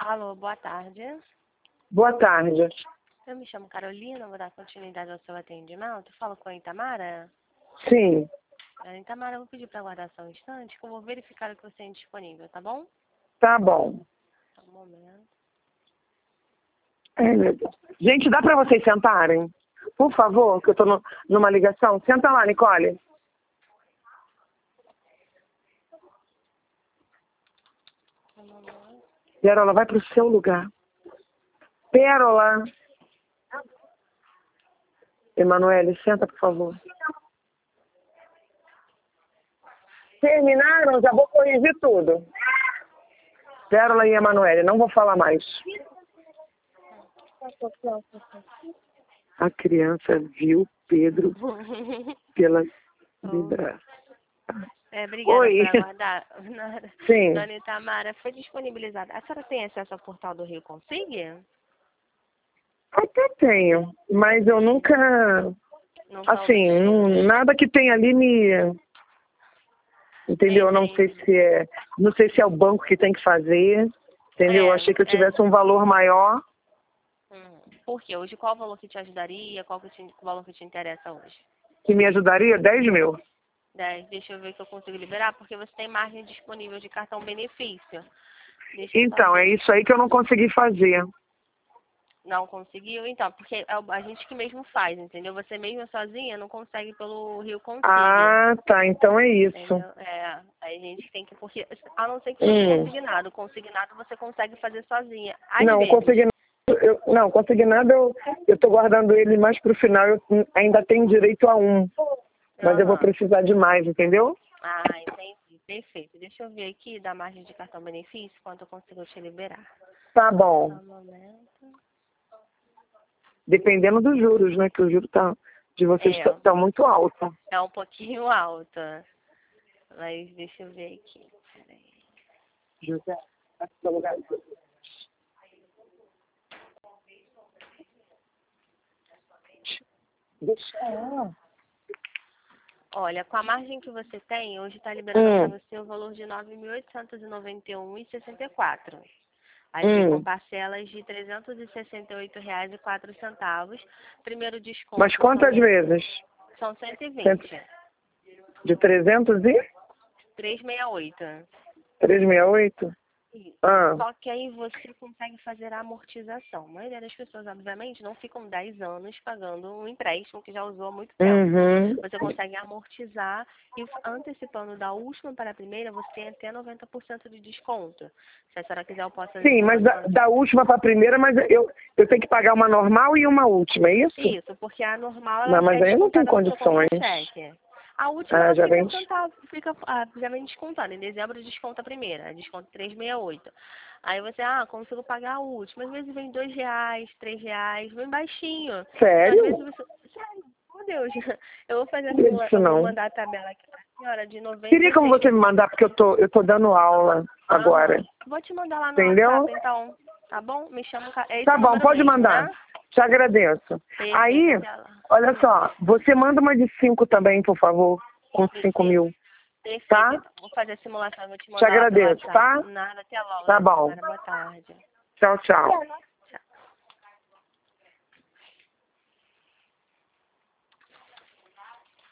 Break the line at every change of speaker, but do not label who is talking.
Alô, boa tarde.
Boa tarde.
Eu me chamo Carolina, vou dar continuidade ao seu atendimento. Falo com a Itamara?
Sim,
Itamara, eu vou pedir para aguardar só um instante, que eu vou verificar o que você tem disponível, tá bom?
tá bom.
Só um momento.
Ai, meu Deus. Gente, dá pra vocês sentarem? Por favor, que eu tô numa ligação. Senta lá, Nicole.
Só um momento.
Pérola, vai pro seu lugar. Pérola. Emanuele, senta, por favor. Terminaram? Já vou corrigir tudo. Pérola e Emanuele, não vou falar mais. A criança viu Pedro pela vibração.
Obrigada
Oi.
por aguardar.
Sim.
Dona Itamara, foi disponibilizada. A senhora tem acesso ao portal do Rio Consigue?
Até tenho, mas eu nunca, assim, nada que tem ali me, entendeu? Não sei se é o banco que tem que fazer, entendeu? Eu achei que eu tivesse um valor maior.
Por quê? Hoje qual o valor que te ajudaria? Qual o valor que te interessa hoje?
Que me ajudaria? 10 mil.
10. Deixa eu ver se eu consigo liberar, porque você tem margem disponível de cartão benefício.
Então, é isso aí que eu não consegui fazer.
Não conseguiu? Então, porque é a gente que mesmo faz, entendeu? Você mesmo sozinha não consegue pelo Rio Consigo.
Ah, tá. Então é isso.
Entendeu? Aí a gente tem que, porque, a não ser que seja consignado. Consignado você consegue fazer sozinha. Às
Não,
vezes.
consignado eu tô guardando ele mais pro final, eu ainda tenho direito a um. Mas eu vou precisar de mais, entendeu?
Ah, entendi. Perfeito. Deixa eu ver aqui da margem de cartão benefício, quanto eu consigo te liberar.
Tá bom.
Só um momento.
Dependendo dos juros, né? Que o juro de vocês tá muito alto.
É um pouquinho alta. Mas deixa eu ver aqui. Peraí.
José, aqui no lugar. Deixa ela.
Olha, com a margem que você tem, hoje está liberando para você o valor de R$ 9.891,64. Aí com parcelas de R$ 368,04. Primeiro desconto.
Mas quantas vezes?
São 120.
De 300 e?
368.
368?
Só que aí você consegue fazer a amortização. A maioria das pessoas, obviamente, não ficam 10 anos pagando um empréstimo que já usou há muito tempo. Você consegue amortizar e antecipando da última para a primeira, você tem até 90% de desconto. Se a senhora quiser, eu posso...
Sim, mas da última para a primeira, mas eu tenho que pagar uma normal e uma última, é isso?
Isso, porque a normal...
Não, mas aí eu não tenho condições.
A última
já
já vem descontando. Em dezembro desconta a primeira, desconta 368. Aí você, consigo pagar a última. Às vezes vem R$2, R$3, vem baixinho.
Sério?
Às vezes sério, meu Deus. Eu vou fazer a simulação, vou mandar a tabela aqui pra senhora de 90.
Queria como você me mandar, porque eu tô dando aula agora.
Vou te mandar lá no WhatsApp, então. Tá bom? Me chama...
Tá bom, pode mandar.
Né?
Te agradeço. Aí, olha só, você manda uma de 5 também, por favor, com 5 mil.
Perfeito.
Tá?
Vou fazer a simulação, vou te mandar.
Te agradeço, tá?
Nada, até logo.
Tá bom.
Boa tarde.
Tchau, tchau.